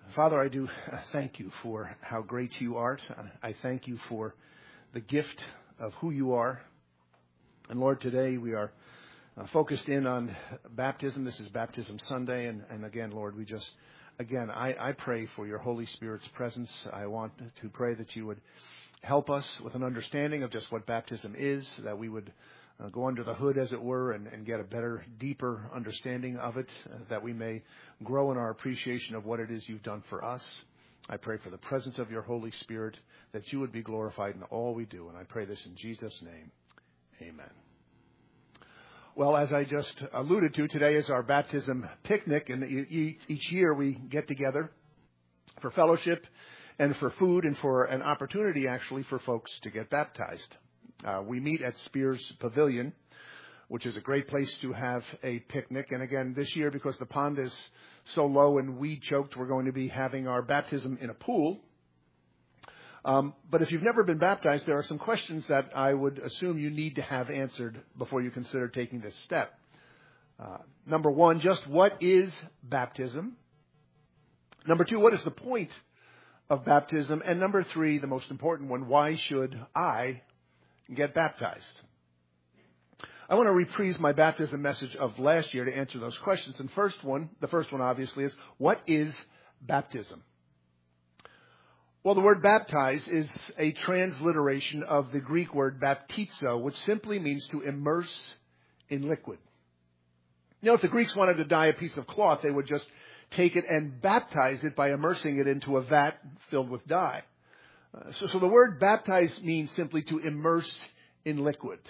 Father, I do thank you for how great you art. I thank you for the gift of who you are. And Lord, today we are focused in on baptism. This is Baptism Sunday. And again, Lord, I pray for your Holy Spirit's presence. I want to pray that you would help us with an understanding of just what baptism is, that we would go under the hood, as it were, and get a better, deeper understanding of it, that we may grow in our appreciation of what it is you've done for us. I pray for the presence of your Holy Spirit, that you would be glorified in all we do. And I pray this in Jesus' name. Amen. Well, as I just alluded to, today is our baptism picnic, and each year we get together for fellowship and for food and for an opportunity, actually, for folks to get baptized. We meet at Spears Pavilion, which is a great place to have a picnic. And again, this year, because the pond is so low and weed choked, we're going to be having our baptism in a pool. But if you've never been baptized, there are some questions that I would assume you need to have answered before you consider taking this step. Number one, just what is baptism? Number two, what is the point of baptism? And number three, the most important one, why should I get baptized? I want to reprise my baptism message of last year to answer those questions. And the first one obviously is, what is baptism? Well, the word baptize is a transliteration of the Greek word baptizo, which simply means to immerse in liquid. You know, if the Greeks wanted to dye a piece of cloth, they would just take it and baptize it by immersing it into a vat filled with dye. So the word baptize means simply to immerse in liquid.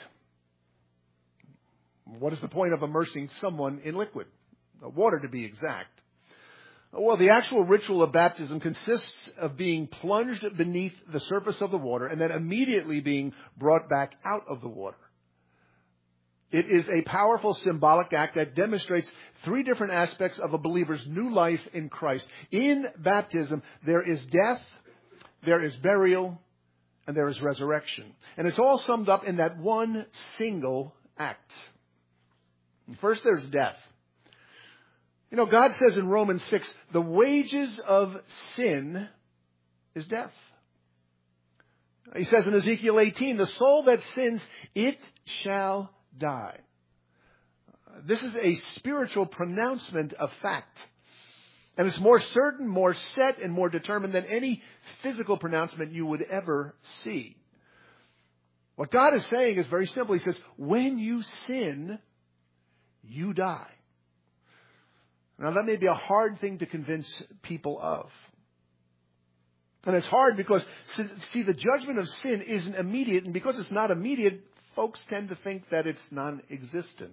What is the point of immersing someone in liquid? Water, to be exact. Well, the actual ritual of baptism consists of being plunged beneath the surface of the water and then immediately being brought back out of the water. It is a powerful symbolic act that demonstrates three different aspects of a believer's new life in Christ. In baptism, there is death, there is burial, and there is resurrection. And it's all summed up in that one single act. First, there's death. You know, God says in Romans 6, the wages of sin is death. He says in Ezekiel 18, the soul that sins, it shall die. This is a spiritual pronouncement of fact. And it's more certain, more set, and more determined than any physical pronouncement you would ever see. What God is saying is very simple. He says, when you sin, you die. Now, that may be a hard thing to convince people of. And it's hard because, see, the judgment of sin isn't immediate. And because it's not immediate, folks tend to think that it's non-existent.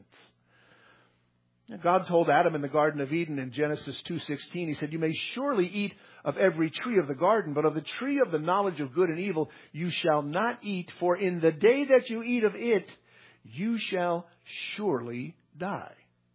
God told Adam in the Garden of Eden in Genesis 2:16, he said, you may surely eat of every tree of the garden, but of the tree of the knowledge of good and evil you shall not eat, for in the day that you eat of it, you shall surely die.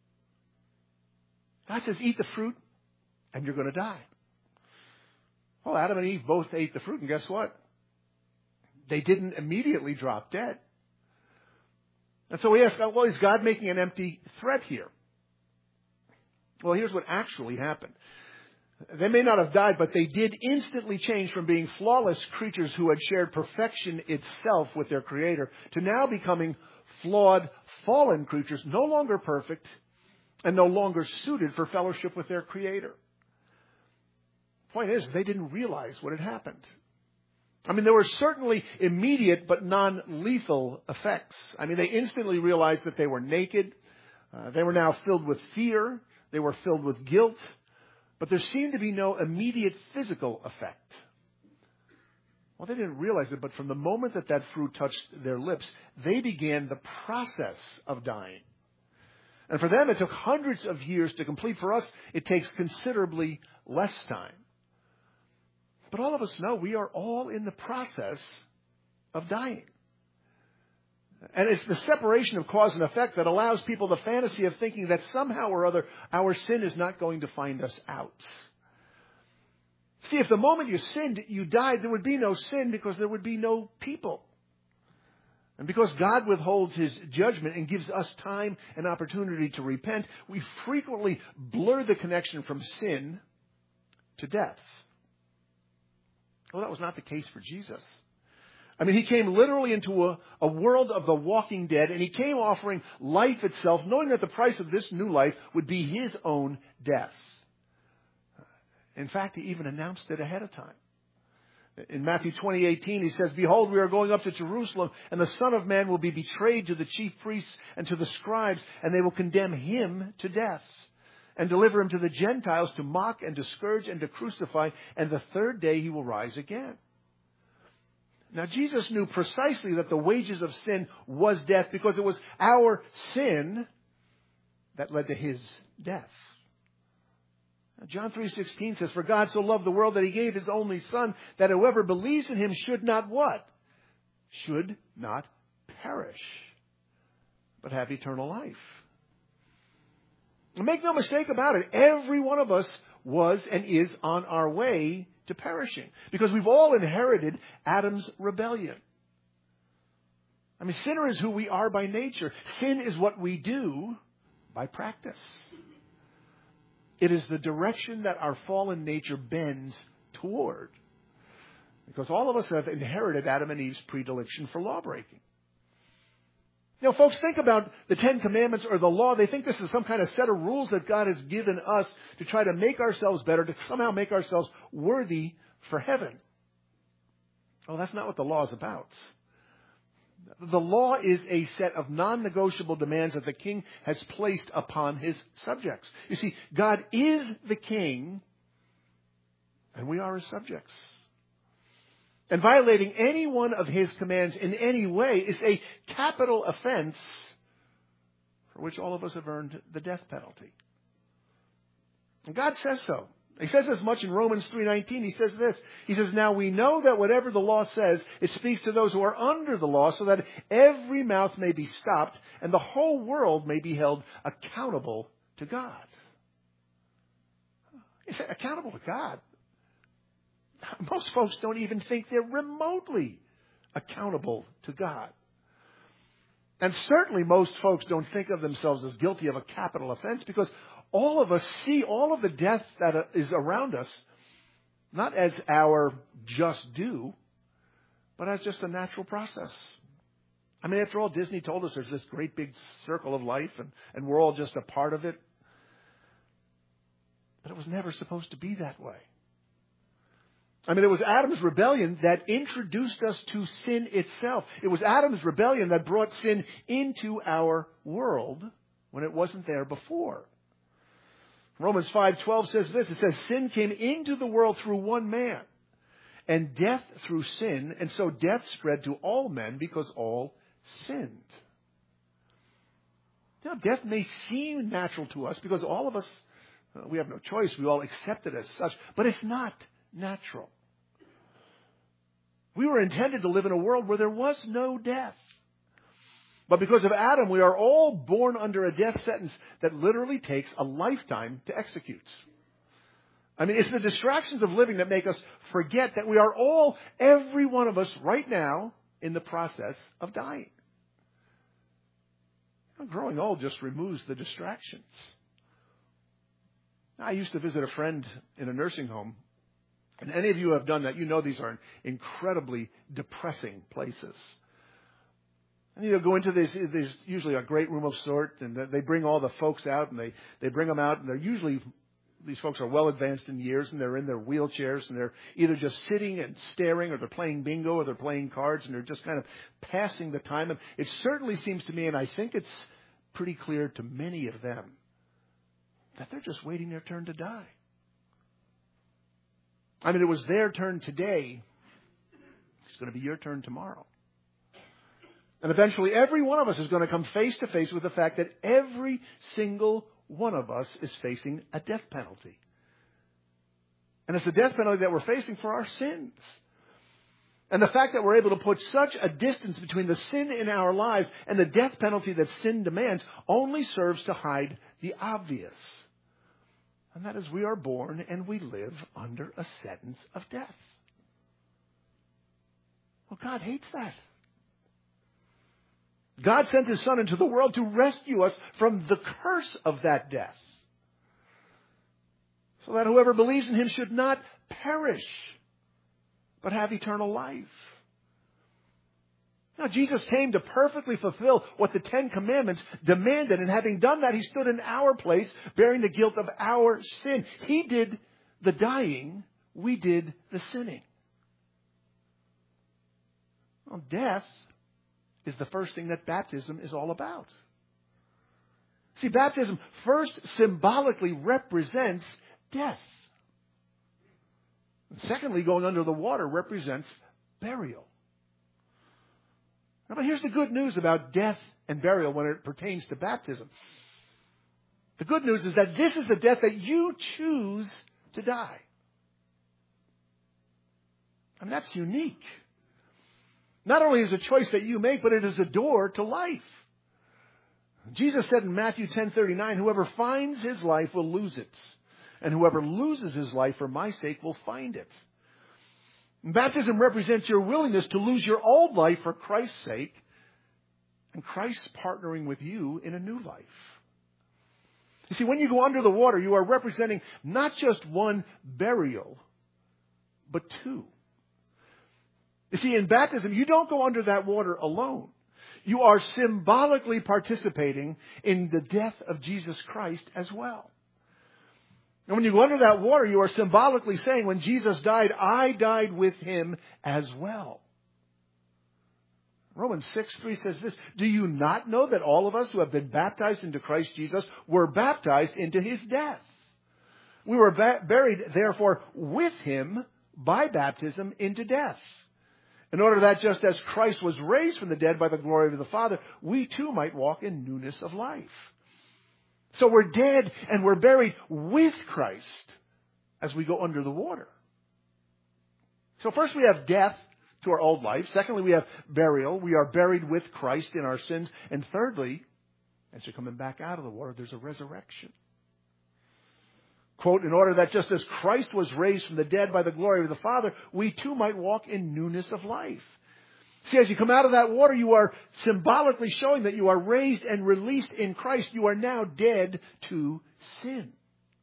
God says, eat the fruit and you're going to die. Well, Adam and Eve both ate the fruit, and guess what? They didn't immediately drop dead. And so we ask, well, is God making an empty threat here? Well, here's what actually happened. They may not have died, but they did instantly change from being flawless creatures who had shared perfection itself with their Creator to now becoming flawed, fallen creatures, no longer perfect and no longer suited for fellowship with their Creator. The point is, they didn't realize what had happened. I mean, there were certainly immediate but non-lethal effects. I mean, they instantly realized that they were naked. They were now filled with fear. They were filled with guilt. But there seemed to be no immediate physical effect. Well, they didn't realize it, but from the moment that that fruit touched their lips, they began the process of dying. And for them, it took hundreds of years to complete. For us, it takes considerably less time. But all of us know we are all in the process of dying. And it's the separation of cause and effect that allows people the fantasy of thinking that somehow or other our sin is not going to find us out. See, if the moment you sinned, you died, there would be no sin because there would be no people. And because God withholds His judgment and gives us time and opportunity to repent, we frequently blur the connection from sin to death. Well, that was not the case for Jesus. I mean, he came literally into a world of the walking dead, and he came offering life itself, knowing that the price of this new life would be his own death. In fact, he even announced it ahead of time. In Matthew 20:18, he says, "Behold, we are going up to Jerusalem, and the Son of Man will be betrayed to the chief priests and to the scribes, and they will condemn him to death, and deliver him to the Gentiles to mock and to scourge and to crucify, and the third day he will rise again." Now, Jesus knew precisely that the wages of sin was death, because it was our sin that led to his death. John 3:16 says, "For God so loved the world that he gave his only Son, that whoever believes in him should not" what? Should not perish, but have eternal life. And make no mistake about it, every one of us was and is on our way to perishing, because we've all inherited Adam's rebellion. I mean, sinner is who we are by nature. Sin is what we do by practice. It is the direction that our fallen nature bends toward. Because all of us have inherited Adam and Eve's predilection for lawbreaking. You know, folks think about the Ten Commandments or the law. They think this is some kind of set of rules that God has given us to try to make ourselves better, to somehow make ourselves worthy for heaven. Oh, that's not what the law is about. The law is a set of non-negotiable demands that the king has placed upon his subjects. You see, God is the king, and we are his subjects. And violating any one of his commands in any way is a capital offense for which all of us have earned the death penalty. And God says so. He says as much in Romans 3:19. He says this. He says, "Now we know that whatever the law says, it speaks to those who are under the law, so that every mouth may be stopped and the whole world may be held accountable to God." He said, accountable to God. Most folks don't even think they're remotely accountable to God. And certainly most folks don't think of themselves as guilty of a capital offense, because all of us see all of the death that is around us, not as our just due, but as just a natural process. I mean, after all, Disney told us there's this great big circle of life, and we're all just a part of it. But it was never supposed to be that way. I mean, it was Adam's rebellion that introduced us to sin itself. It was Adam's rebellion that brought sin into our world when it wasn't there before. Romans 5:12 says this. It says, "Sin came into the world through one man, and death through sin, and so death spread to all men because all sinned." Now, death may seem natural to us because all of us, we have no choice. We all accept it as such, but it's not natural. We were intended to live in a world where there was no death. But because of Adam, we are all born under a death sentence that literally takes a lifetime to execute. I mean, it's the distractions of living that make us forget that we are all, every one of us right now, in the process of dying. Growing old just removes the distractions. I used to visit a friend in a nursing home. And any of you who have done that, you know these are incredibly depressing places. And you go into this, there's usually a great room of sort, and they bring all the folks out, and they bring them out, and they're usually, these folks are well advanced in years, and they're in their wheelchairs, and they're either just sitting and staring, or they're playing bingo, or they're playing cards, and they're just kind of passing the time. And it certainly seems to me, and I think it's pretty clear to many of them, that they're just waiting their turn to die. I mean, it was their turn today. It's going to be your turn tomorrow. And eventually every one of us is going to come face to face with the fact that every single one of us is facing a death penalty. And it's a death penalty that we're facing for our sins. And the fact that we're able to put such a distance between the sin in our lives and the death penalty that sin demands only serves to hide the obvious. And that is, we are born and we live under a sentence of death. Well, God hates that. God sent His Son into the world to rescue us from the curse of that death. so that whoever believes in him should not perish, but have eternal life. Now, Jesus came to perfectly fulfill what the Ten Commandments demanded, and having done that, he stood in our place, bearing the guilt of our sin. He did the dying, we did the sinning. Well, death is the first thing that baptism is all about. See, baptism first symbolically represents death. And secondly, going under the water represents burial. Now, but here's the good news about death and burial when it pertains to baptism. The good news is that this is the death that you choose to die. I mean, that's unique. Not only is it a choice that you make, but it is a door to life. Jesus said in Matthew 10:39, whoever finds his life will lose it, and whoever loses his life for my sake will find it. Baptism represents your willingness to lose your old life for Christ's sake, and Christ partnering with you in a new life. You see, when you go under the water, you are representing not just one burial, but two. You see, in baptism, you don't go under that water alone. You are symbolically participating in the death of Jesus Christ as well. And when you go under that water, you are symbolically saying, when Jesus died, I died with him as well. Romans 6:3 says this, do you not know that all of us who have been baptized into Christ Jesus were baptized into his death? We were buried, therefore, with him by baptism into death, in order that just as Christ was raised from the dead by the glory of the Father, we too might walk in newness of life. So we're dead and we're buried with Christ as we go under the water. So first we have death to our old life. Secondly, we have burial. We are buried with Christ in our sins. And thirdly, as you're coming back out of the water, there's a resurrection. Quote, in order that just as Christ was raised from the dead by the glory of the Father, we too might walk in newness of life. See, as you come out of that water, you are symbolically showing that you are raised and released in Christ. You are now dead to sin.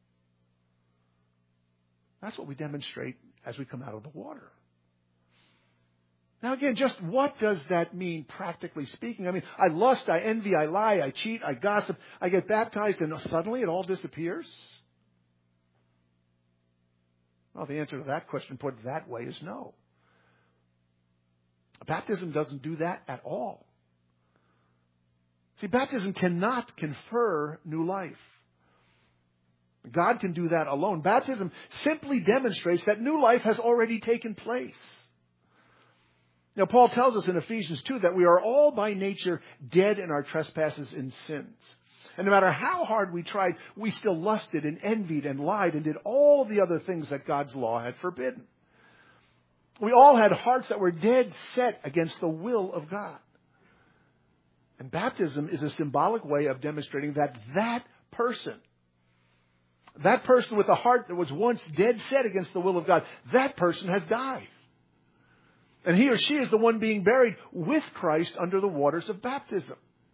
That's what we demonstrate as we come out of the water. Now again, just what does that mean practically speaking? I mean, I lust, I envy, I lie, I cheat, I gossip, I get baptized, and suddenly it all disappears? Well, the answer to that question put that way is no. Baptism doesn't do that at all. See, baptism cannot confer new life. God can do that alone. Baptism simply demonstrates that new life has already taken place. Now, Paul tells us in Ephesians 2 that we are all by nature dead in our trespasses and sins. And no matter how hard we tried, we still lusted and envied and lied and did all the other things that God's law had forbidden. We all had hearts that were dead set against the will of God. And baptism is a symbolic way of demonstrating that that person with a heart that was once dead set against the will of God, that person has died. And he or she is the one being buried with Christ under the waters of baptism.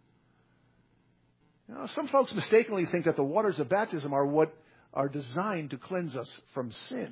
Now, some folks mistakenly think that the waters of baptism are what are designed to cleanse us from sin.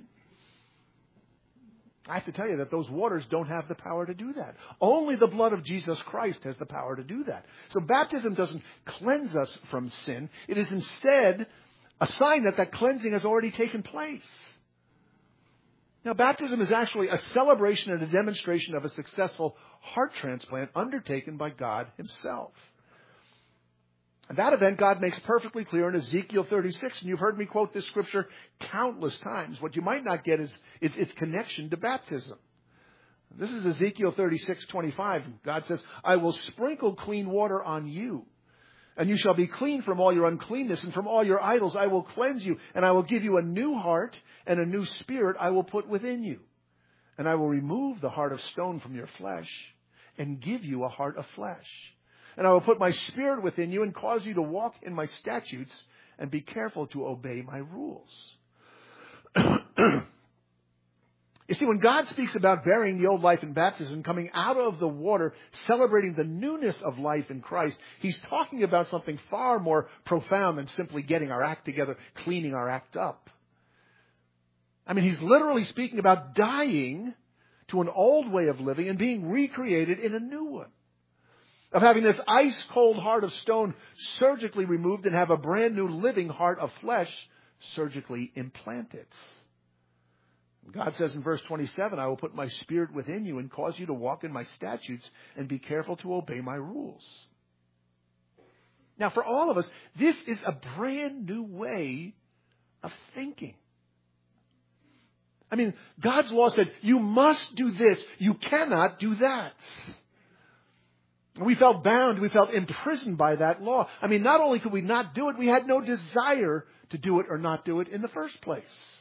I have to tell you that those waters don't have the power to do that. Only the blood of Jesus Christ has the power to do that. So baptism doesn't cleanse us from sin. It is instead a sign that that cleansing has already taken place. Now, baptism is actually a celebration and a demonstration of a successful heart transplant undertaken by God himself. And that event God makes perfectly clear in Ezekiel 36. And you've heard me quote this scripture countless times. What you might not get is its connection to baptism. This is Ezekiel 36:25. God says, I will sprinkle clean water on you, and you shall be clean from all your uncleanness, and from all your idols I will cleanse you, and I will give you a new heart, and a new spirit I will put within you. And I will remove the heart of stone from your flesh, and give you a heart of flesh. And I will put my spirit within you and cause you to walk in my statutes and be careful to obey my rules. You see, when God speaks about burying the old life in baptism, coming out of the water, celebrating the newness of life in Christ, he's talking about something far more profound than simply getting our act together, cleaning our act up. I mean, he's literally speaking about dying to an old way of living and being recreated in a new one. Of having this ice-cold heart of stone surgically removed and have a brand new living heart of flesh surgically implanted. God says in verse 27, I will put my spirit within you and cause you to walk in my statutes and be careful to obey my rules. Now, for all of us, this is a brand new way of thinking. I mean, God's law said, you must do this. You cannot do that. We felt bound. We felt imprisoned by that law. I mean, not only could we not do it, we had no desire to do it or not do it in the first place.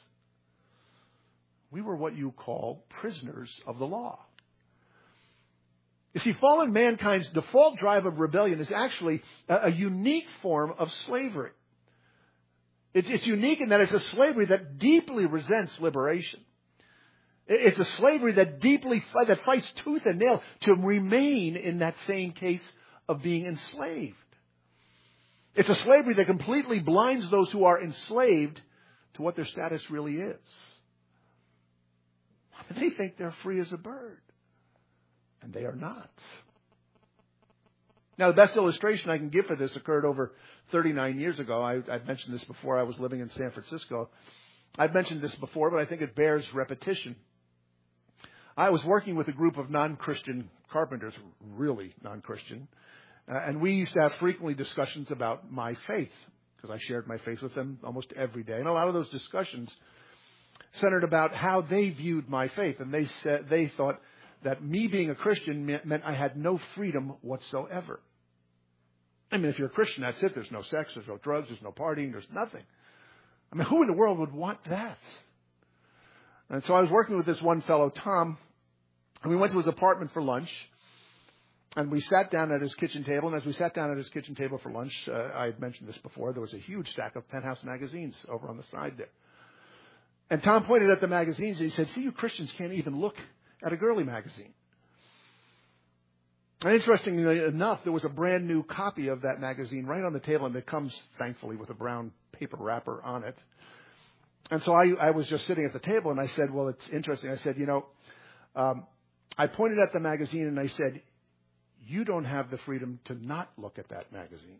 We were what you call prisoners of the law. You see, fallen mankind's default drive of rebellion is actually a unique form of slavery. It's unique in that it's a slavery that deeply resents liberation. It's a slavery that that fights tooth and nail to remain in that same case of being enslaved. It's a slavery that completely blinds those who are enslaved to what their status really is. They think they're free as a bird, and they are not. Now, the best illustration I can give for this occurred over 39 years ago. I've mentioned this before. I was living in San Francisco. I've mentioned this before, but I think it bears repetition. I was working with a group of non-Christian carpenters, really non-Christian, and we used to have frequently discussions about my faith, because I shared my faith with them almost every day. And a lot of those discussions centered about how they viewed my faith. And they thought that me being a Christian meant I had no freedom whatsoever. I mean, if you're a Christian, that's it. There's no sex, there's no drugs, there's no partying, there's nothing. I mean, who in the world would want that? And so I was working with this one fellow, Tom, and we went to his apartment for lunch. And we sat down at his kitchen table. And as we sat down at his kitchen table for lunch, I had mentioned this before, there was a huge stack of Penthouse magazines over on the side there. And Tom pointed at the magazines and he said, see, you Christians can't even look at a girly magazine. And interestingly enough, there was a brand new copy of that magazine right on the table, and it comes, thankfully, with a brown paper wrapper on it. And so I was just sitting at the table, and I said, well, it's interesting. I said, I pointed at the magazine, and I said, you don't have the freedom to not look at that magazine.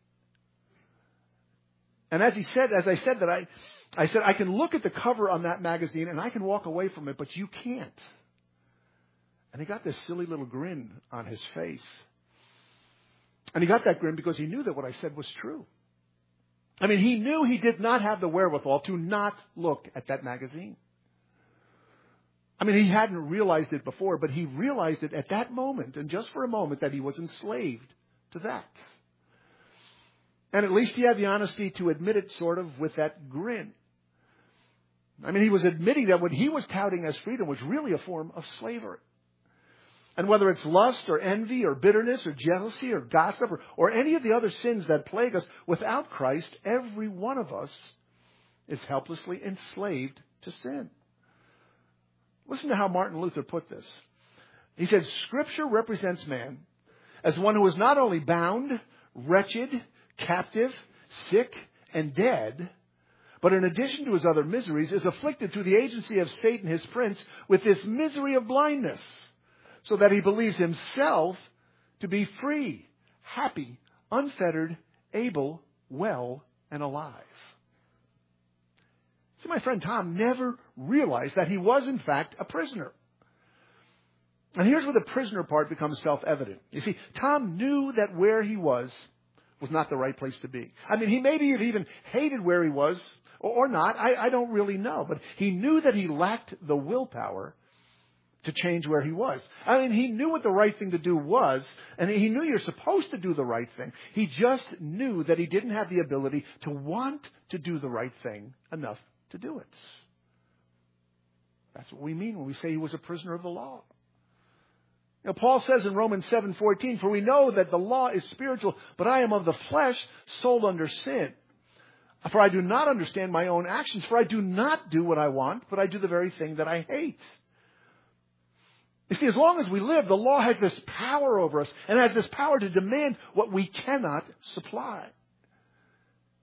And as I said that, I said, I can look at the cover on that magazine, and I can walk away from it, but you can't. And he got this silly little grin on his face. And he got that grin because he knew that what I said was true. I mean, he knew he did not have the wherewithal to not look at that magazine. I mean, he hadn't realized it before, but he realized it at that moment, and just for a moment, that he was enslaved to that. And at least he had the honesty to admit it sort of with that grin. I mean, he was admitting that what he was touting as freedom was really a form of slavery. And whether it's lust or envy or bitterness or jealousy or gossip or any of the other sins that plague us, without Christ, every one of us is helplessly enslaved to sin. Listen to how Martin Luther put this. He said, Scripture represents man as one who is not only bound, wretched, captive, sick, and dead, but in addition to his other miseries, is afflicted through the agency of Satan, his prince, with this misery of blindness, so that he believes himself to be free, happy, unfettered, able, well, and alive. See, my friend Tom never realized that he was, in fact, a prisoner. And here's where the prisoner part becomes self-evident. You see, Tom knew that where he was not the right place to be. I mean, he maybe even hated where he was, or not. I don't really know. But he knew that he lacked the willpower to change where he was. I mean, he knew what the right thing to do was, and he knew you're supposed to do the right thing. He just knew that he didn't have the ability to want to do the right thing enough to do it. That's what we mean when we say he was a prisoner of the law. You know, Paul says in Romans 7:14, for we know that the law is spiritual, but I am of the flesh, sold under sin. For I do not understand my own actions, for I do not do what I want, but I do the very thing that I hate. You see, as long as we live, the law has this power over us and has this power to demand what we cannot supply.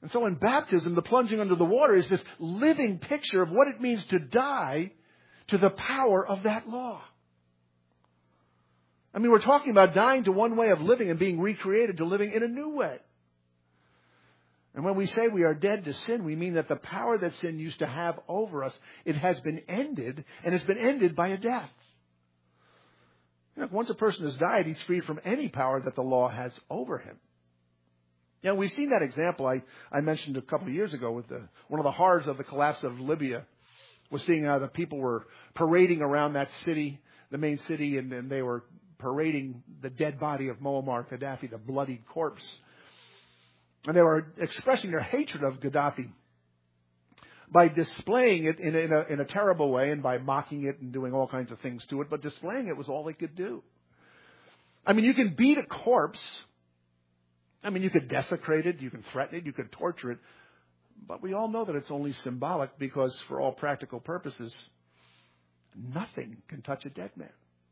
And so in baptism, the plunging under the water is this living picture of what it means to die to the power of that law. I mean, we're talking about dying to one way of living and being recreated to living in a new way. And when we say we are dead to sin, we mean that the power that sin used to have over us, it has been ended, and it's been ended by a death. You know, once a person has died, he's freed from any power that the law has over him. You know, we've seen that example I mentioned a couple of years ago with one of the horrors of the collapse of Libya, was seeing how the people were parading around that city, the main city, and they were parading the dead body of Muammar Gaddafi, the bloodied corpse. And they were expressing their hatred of Gaddafi by displaying it in a terrible way and by mocking it and doing all kinds of things to it. But displaying it was all they could do. I mean, you can beat a corpse. I mean, you could desecrate it, you can threaten it, you could torture it. But we all know that it's only symbolic because for all practical purposes, nothing can touch a dead man.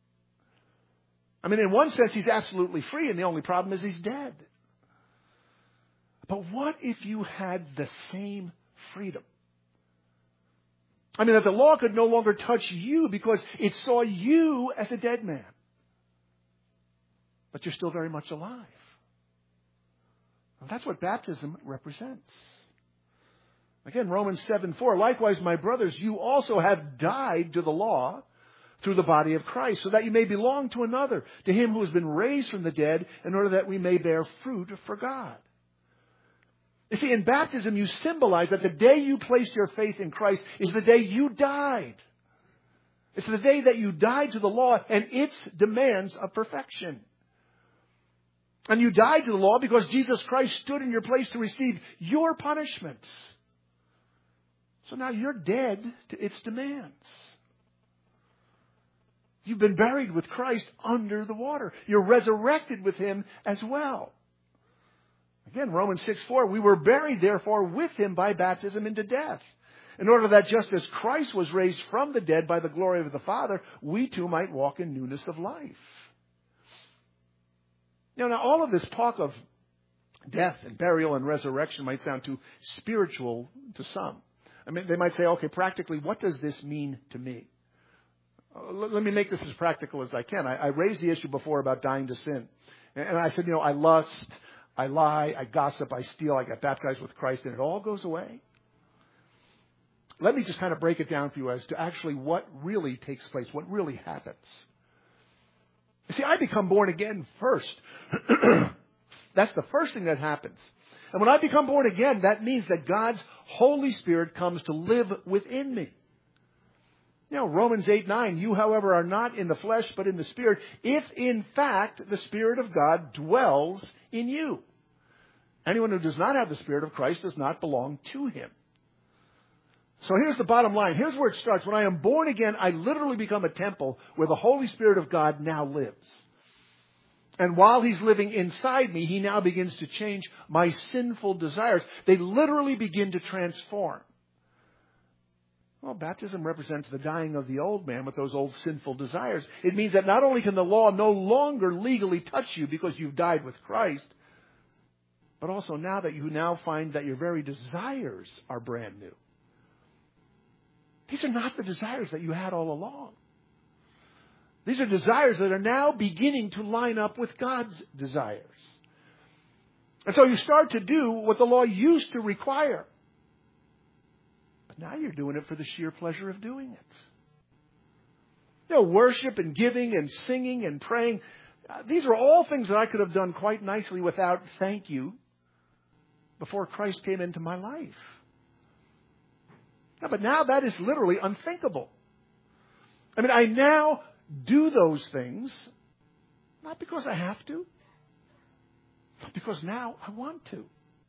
I mean, in one sense, he's absolutely free, and the only problem is he's dead. But what if you had the same freedom? I mean, that the law could no longer touch you because it saw you as a dead man. But you're still very much alive. Well, that's what baptism represents. Again, Romans 7:4, likewise, my brothers, you also have died to the law through the body of Christ, so that you may belong to another, to him who has been raised from the dead, in order that we may bear fruit for God. You see, in baptism, you symbolize that the day you placed your faith in Christ is the day you died. It's the day that you died to the law and its demands of perfection. And you died to the law because Jesus Christ stood in your place to receive your punishment. So now you're dead to its demands. You've been buried with Christ under the water. You're resurrected with him as well. Again, Romans 6:4, we were buried, therefore, with him by baptism into death, in order that just as Christ was raised from the dead by the glory of the Father, we too might walk in newness of life. Now all of this talk of death and burial and resurrection might sound too spiritual to some. I mean, they might say, okay, practically, what does this mean to me? Let me make this as practical as I can. I raised the issue before about dying to sin. And I said, I lust, I lie, I gossip, I steal, I got baptized with Christ, and it all goes away. Let me just kind of break it down for you as to actually what really takes place, what really happens. You see, I become born again first. That's the first thing that happens. And when I become born again, that means that God's Holy Spirit comes to live within me. Romans 8:9, you, however, are not in the flesh, but in the Spirit, if in fact the Spirit of God dwells in you. Anyone who does not have the Spirit of Christ does not belong to him. So here's the bottom line. Here's where it starts. When I am born again, I literally become a temple where the Holy Spirit of God now lives. And while he's living inside me, he now begins to change my sinful desires. They literally begin to transform. Well, baptism represents the dying of the old man with those old sinful desires. It means that not only can the law no longer legally touch you because you've died with Christ, but also now that you now find that your very desires are brand new. These are not the desires that you had all along. These are desires that are now beginning to line up with God's desires. And so you start to do what the law used to require. But now you're doing it for the sheer pleasure of doing it. Worship and giving and singing and praying, these are all things that I could have done quite nicely without thank you before Christ came into my life. But now that is literally unthinkable. I mean, I now do those things, not because I have to, but because now I want to.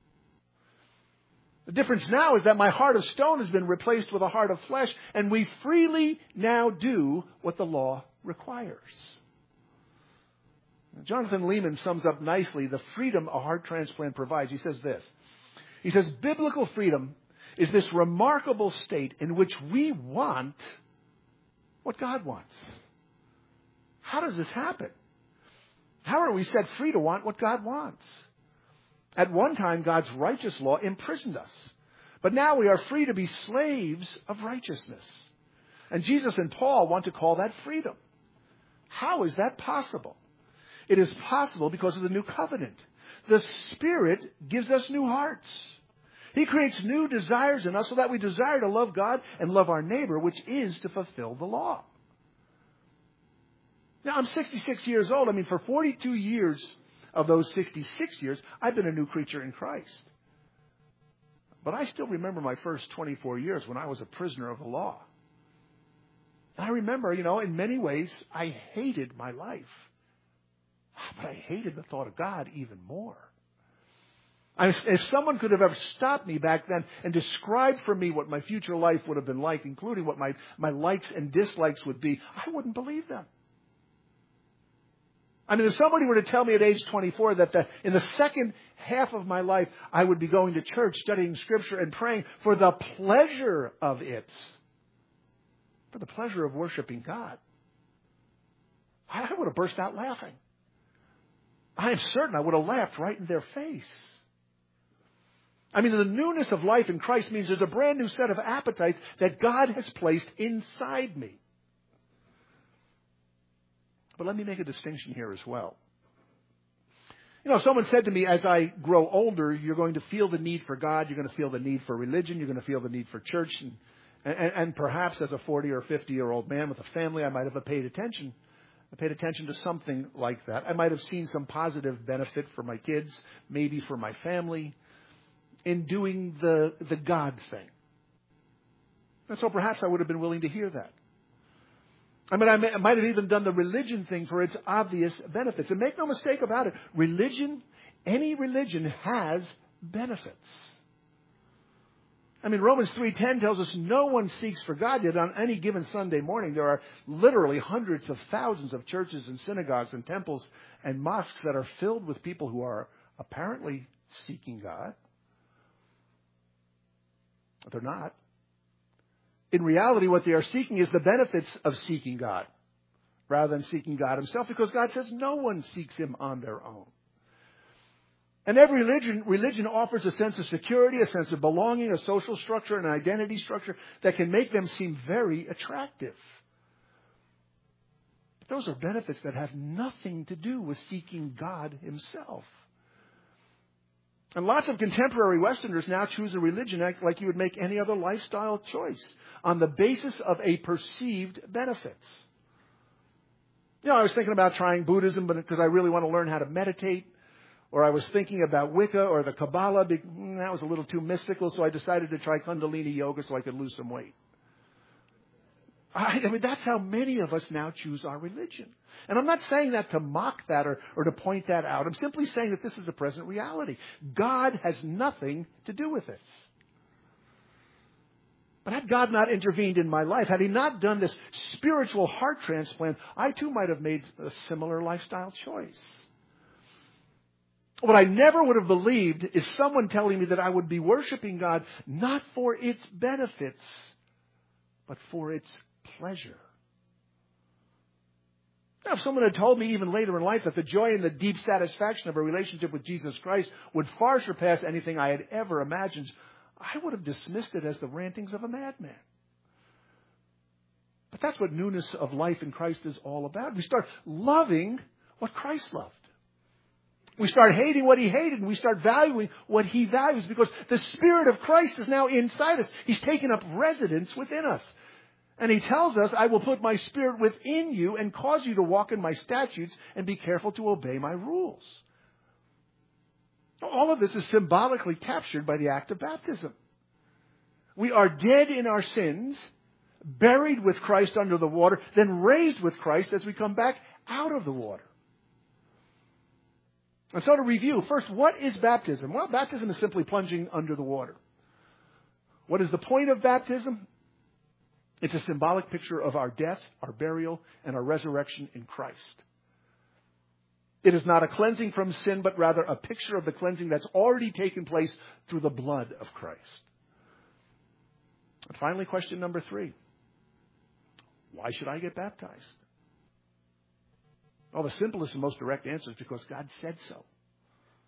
The difference now is that my heart of stone has been replaced with a heart of flesh, and we freely now do what the law requires. Jonathan Leeman sums up nicely the freedom a heart transplant provides. He says this. He says, biblical freedom is this remarkable state in which we want what God wants. How does this happen? How are we set free to want what God wants? At one time, God's righteous law imprisoned us. But now we are free to be slaves of righteousness. And Jesus and Paul want to call that freedom. How is that possible? It is possible because of the new covenant. The Spirit gives us new hearts. He creates new desires in us so that we desire to love God and love our neighbor, which is to fulfill the law. Now, I'm 66 years old. For 42 years of those 66 years, I've been a new creature in Christ. But I still remember my first 24 years when I was a prisoner of the law. And I remember, in many ways, I hated my life. But I hated the thought of God even more. If someone could have ever stopped me back then and described for me what my future life would have been like, including what my likes and dislikes would be, I wouldn't believe them. If somebody were to tell me at age 24 that in the second half of my life I would be going to church, studying Scripture, and praying for the pleasure of it, for the pleasure of worshiping God, I would have burst out laughing. I am certain I would have laughed right in their face. The newness of life in Christ means there's a brand new set of appetites that God has placed inside me. But let me make a distinction here as well. Someone said to me, as I grow older, you're going to feel the need for God, you're going to feel the need for religion, you're going to feel the need for church. And perhaps as a 40 or 50-year-old man with a family, I might have paid attention. I paid attention to something like that. I might have seen some positive benefit for my kids, maybe for my family, in doing the God thing. And so perhaps I would have been willing to hear that. I might have even done the religion thing for its obvious benefits. And make no mistake about it, any religion has benefits. Romans 3:10 tells us no one seeks for God, yet on any given Sunday morning there are literally hundreds of thousands of churches and synagogues and temples and mosques that are filled with people who are apparently seeking God. But they're not. In reality, what they are seeking is the benefits of seeking God rather than seeking God himself, because God says no one seeks him on their own. And every religion offers a sense of security, a sense of belonging, a social structure, an identity structure that can make them seem very attractive. But those are benefits that have nothing to do with seeking God himself. And lots of contemporary Westerners now choose a religion like you would make any other lifestyle choice on the basis of a perceived benefits. I was thinking about trying Buddhism because I really want to learn how to meditate. Or I was thinking about Wicca or the Kabbalah. That was a little too mystical, so I decided to try Kundalini Yoga so I could lose some weight. That's how many of us now choose our religion. And I'm not saying that to mock that or to point that out. I'm simply saying that this is a present reality. God has nothing to do with this. But had God not intervened in my life, had he not done this spiritual heart transplant, I too might have made a similar lifestyle choice. What I never would have believed is someone telling me that I would be worshiping God not for its benefits, but for its pleasure. Now, if someone had told me even later in life that the joy and the deep satisfaction of a relationship with Jesus Christ would far surpass anything I had ever imagined, I would have dismissed it as the rantings of a madman. But that's what newness of life in Christ is all about. We start loving what Christ loved. We start hating what he hated, and we start valuing what he values, because the Spirit of Christ is now inside us. He's taken up residence within us. And he tells us, I will put my Spirit within you and cause you to walk in my statutes and be careful to obey my rules. All of this is symbolically captured by the act of baptism. We are dead in our sins, buried with Christ under the water, then raised with Christ as we come back out of the water. And so to review, first, what is baptism? Well, baptism is simply plunging under the water. What is the point of baptism? It's a symbolic picture of our death, our burial, and our resurrection in Christ. It is not a cleansing from sin, but rather a picture of the cleansing that's already taken place through the blood of Christ. And finally, question number 3. Why should I get baptized? Well, the simplest and most direct answer is because God said so.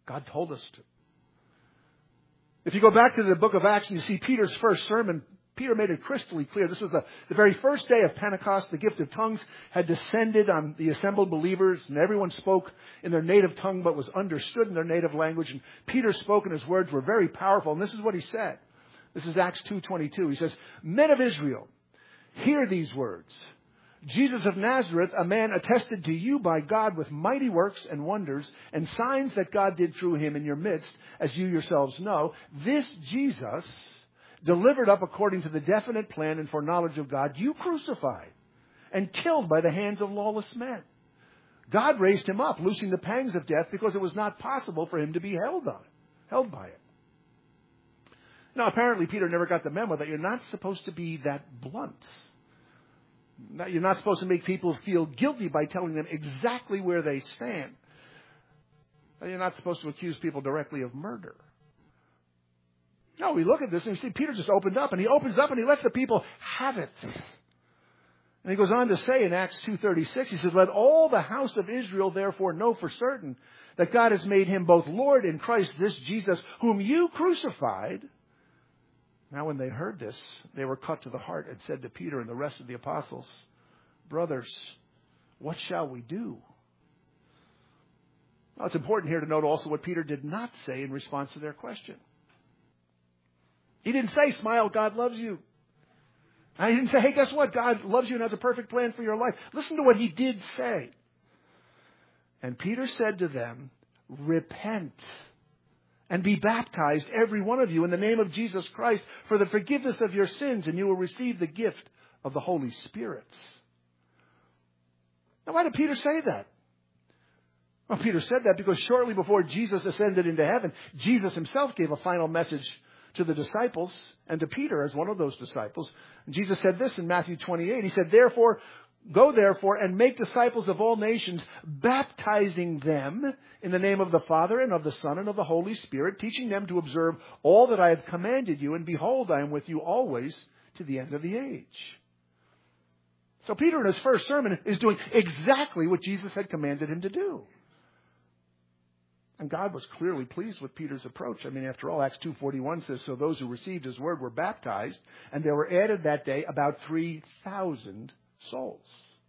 God told us to. If you go back to the book of Acts and you see Peter's first sermon, Peter made it crystally clear. This was the very first day of Pentecost. The gift of tongues had descended on the assembled believers, and everyone spoke in their native tongue but was understood in their native language. And Peter spoke, and his words were very powerful. And this is what he said. This is Acts 2:22. He says, "Men of Israel, hear these words. Jesus of Nazareth, a man attested to you by God with mighty works and wonders and signs that God did through him in your midst, as you yourselves know. This Jesus, delivered up according to the definite plan and foreknowledge of God, you crucified and killed by the hands of lawless men. God raised him up, loosing the pangs of death, because it was not possible for him to be held by it." Now, apparently, Peter never got the memo that you're not supposed to be that blunt. You're not supposed to make people feel guilty by telling them exactly where they stand. You're not supposed to accuse people directly of murder. No, we look at this and we see Peter just opened up, and he opens up and he lets the people have it. And he goes on to say in Acts 2:36, he says, "Let all the house of Israel therefore know for certain that God has made him both Lord in Christ, this Jesus, whom you crucified." Now when they heard this, they were cut to the heart and said to Peter and the rest of the apostles, "Brothers, what shall we do?" Now it's important here to note also what Peter did not say in response to their question. He didn't say, "Smile, God loves you." He didn't say, "Hey, guess what? God loves you and has a perfect plan for your life." Listen to what he did say. "And Peter said to them, 'Repent and be baptized, every one of you, in the name of Jesus Christ for the forgiveness of your sins, and you will receive the gift of the Holy Spirit.'" Now, why did Peter say that? Well, Peter said that because shortly before Jesus ascended into heaven, Jesus himself gave a final message to the disciples and to Peter as one of those disciples. And Jesus said this in Matthew 28. He said, "Go therefore and make disciples of all nations, baptizing them in the name of the Father and of the Son and of the Holy Spirit, teaching them to observe all that I have commanded you. And behold, I am with you always to the end of the age." So Peter in his first sermon is doing exactly what Jesus had commanded him to do. And God was clearly pleased with Peter's approach. I mean, after all, Acts 2:41 says, "So those who received his word were baptized, and there were added that day about 3,000 souls."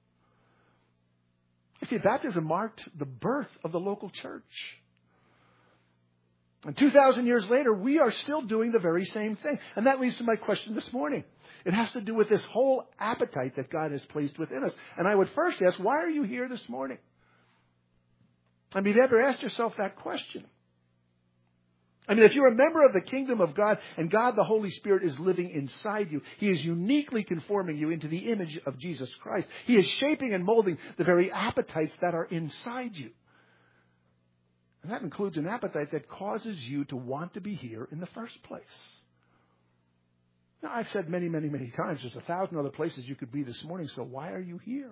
You see, baptism marked the birth of the local church. And 2,000 years later, we are still doing the very same thing. And that leads to my question this morning. It has to do with this whole appetite that God has placed within us. And I would first ask, why are you here this morning? I mean, have you ever asked yourself that question? I mean, if you're a member of the kingdom of God and God the Holy Spirit is living inside you, He is uniquely conforming you into the image of Jesus Christ. He is shaping and molding the very appetites that are inside you. And that includes an appetite that causes you to want to be here in the first place. Now, I've said many, many, many times, there's 1,000 other places you could be this morning, so why are you here?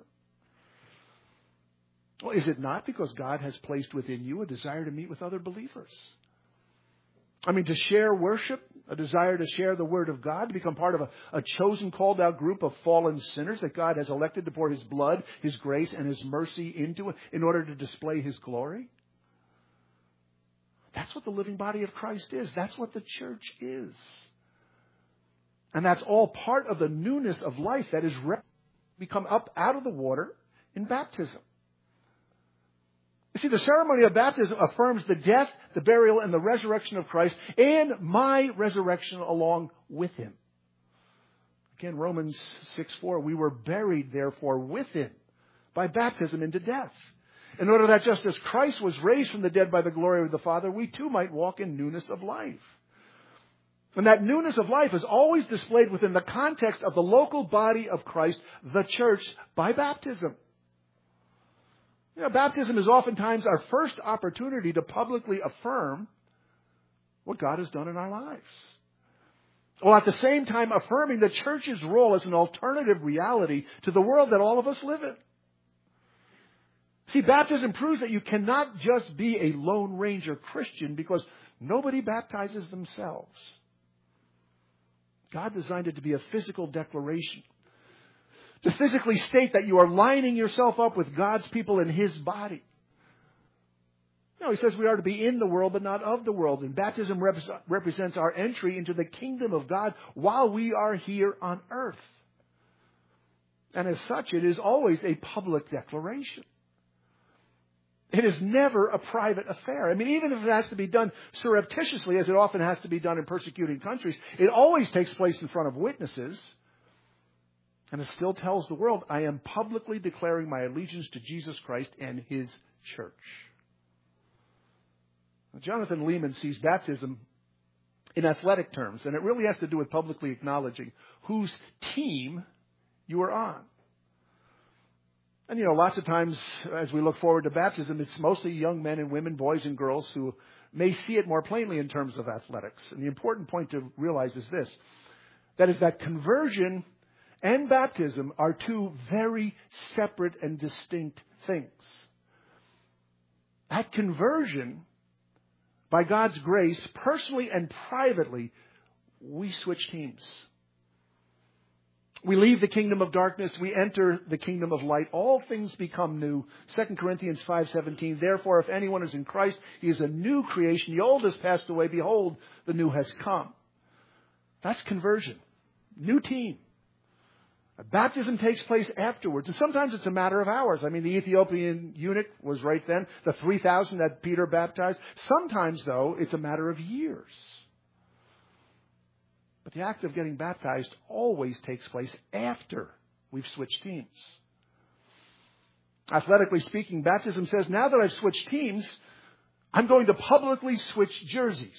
Well, is it not because God has placed within you a desire to meet with other believers? I mean, to share worship, a desire to share the Word of God, to become part of a chosen, called out group of fallen sinners that God has elected to pour His blood, His grace, and His mercy into in order to display His glory? That's what the living body of Christ is. That's what the church is. And that's all part of the newness of life that is we come up out of the water in baptism. You see, the ceremony of baptism affirms the death, the burial, and the resurrection of Christ, and my resurrection along with Him. Again, Romans 6:4, we were buried, therefore, with Him by baptism into death, in order that just as Christ was raised from the dead by the glory of the Father, we too might walk in newness of life. And that newness of life is always displayed within the context of the local body of Christ, the church, by baptism. You know, baptism is oftentimes our first opportunity to publicly affirm what God has done in our lives, while at the same time affirming the church's role as an alternative reality to the world that all of us live in. See, baptism proves that you cannot just be a Lone Ranger Christian because nobody baptizes themselves. God designed it to be a physical declaration, to physically state that you are lining yourself up with God's people in His body. No, he says we are to be in the world, but not of the world. And baptism represents our entry into the kingdom of God while we are here on earth. And as such, it is always a public declaration. It is never a private affair. I mean, even if it has to be done surreptitiously, as it often has to be done in persecuting countries, it always takes place in front of witnesses. And it still tells the world, I am publicly declaring my allegiance to Jesus Christ and His church. Now, Jonathan Leeman sees baptism in athletic terms, and it really has to do with publicly acknowledging whose team you are on. And, lots of times as we look forward to baptism, it's mostly young men and women, boys and girls, who may see it more plainly in terms of athletics. And the important point to realize is this. That is that conversion and baptism are two very separate and distinct things. At conversion, by God's grace, personally and privately, we switch teams. We leave the kingdom of darkness. We enter the kingdom of light. All things become new. 2 Corinthians 5:17. Therefore, if anyone is in Christ, he is a new creation. The old has passed away. Behold, the new has come. That's conversion. New team. Baptism takes place afterwards. And sometimes it's a matter of hours. I mean, the Ethiopian eunuch was right then. The 3,000 that Peter baptized. Sometimes, though, it's a matter of years. But the act of getting baptized always takes place after we've switched teams. Athletically speaking, baptism says, now that I've switched teams, I'm going to publicly switch jerseys.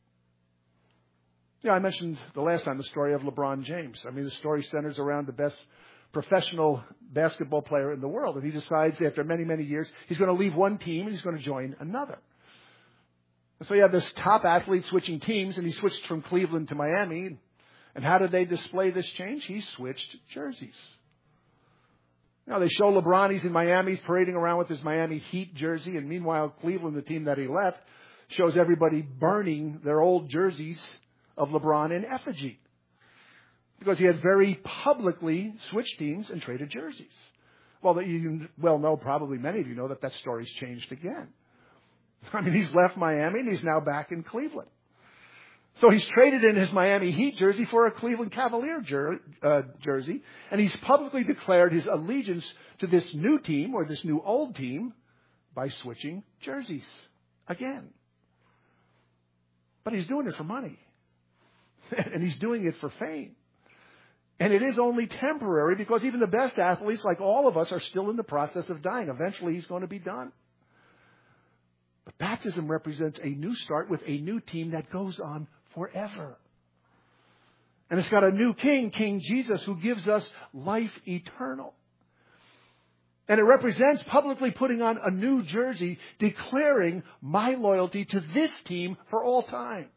I mentioned the last time the story of LeBron James. I mean, the story centers around the best professional basketball player in the world. And he decides after many, many years, he's going to leave one team and he's going to join another. So you have this top athlete switching teams, and he switched from Cleveland to Miami. And how did they display this change? He switched jerseys. Now, they show LeBron, he's in Miami, he's parading around with his Miami Heat jersey. And meanwhile, Cleveland, the team that he left, shows everybody burning their old jerseys of LeBron in effigy. Because he had very publicly switched teams and traded jerseys. Well, you well know, probably many of you know that story's changed again. I mean, he's left Miami and he's now back in Cleveland. So he's traded in his Miami Heat jersey for a Cleveland Cavalier jersey. And he's publicly declared his allegiance to this new team or this new old team by switching jerseys again. But he's doing it for money. And he's doing it for fame. And it is only temporary because even the best athletes, like all of us, are still in the process of dying. Eventually he's going to be done. But baptism represents a new start with a new team that goes on forever. And it's got a new king, King Jesus, who gives us life eternal. And it represents publicly putting on a new jersey, declaring my loyalty to this team for all time.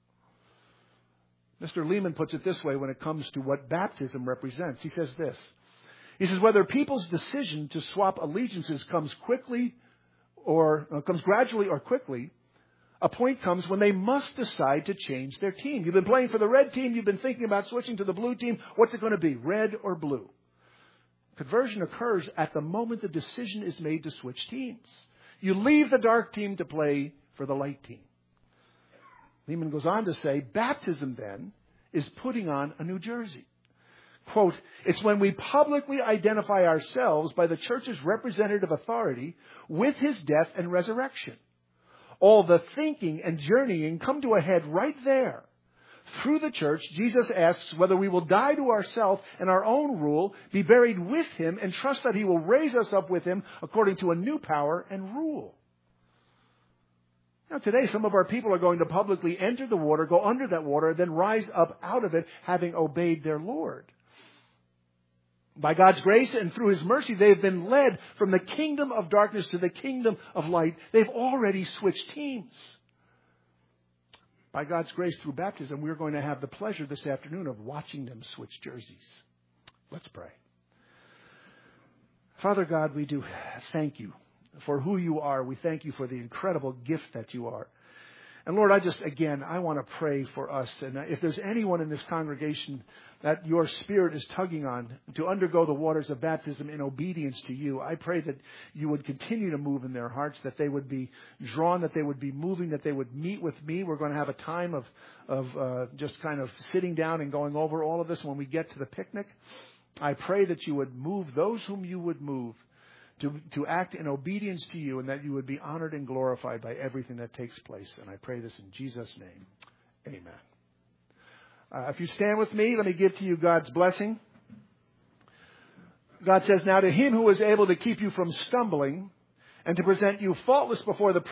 Mr. Leeman puts it this way when it comes to what baptism represents. He says this. He says, whether people's decision to swap allegiances comes gradually or quickly, a point comes when they must decide to change their team. You've been playing for the red team. You've been thinking about switching to the blue team. What's it going to be, red or blue? Conversion occurs at the moment the decision is made to switch teams. You leave the dark team to play for the light team. Leeman goes on to say, baptism then is putting on a new jersey. Quote, it's when we publicly identify ourselves by the church's representative authority with his death and resurrection. All the thinking and journeying come to a head right there. Through the church, Jesus asks whether we will die to ourselves and our own rule, be buried with him, and trust that he will raise us up with him according to a new power and rule. Now, today, some of our people are going to publicly enter the water, go under that water, then rise up out of it, having obeyed their Lord. By God's grace and through his mercy, they've been led from the kingdom of darkness to the kingdom of light. They've already switched teams. By God's grace through baptism, we're going to have the pleasure this afternoon of watching them switch jerseys. Let's pray. Father God, we do thank you for who you are. We thank you for the incredible gift that you are. And Lord, I want to pray for us. And if there's anyone in this congregation that your Spirit is tugging on to undergo the waters of baptism in obedience to you, I pray that you would continue to move in their hearts, that they would be drawn, that they would be moving, that they would meet with me. We're going to have a time of just kind of sitting down and going over all of this when we get to the picnic. I pray that you would move those whom you would move to act in obedience to you, and that you would be honored and glorified by everything that takes place. And I pray this in Jesus' name. Amen. If you stand with me, let me give to you God's blessing. God says, now to him who is able to keep you from stumbling and to present you faultless before the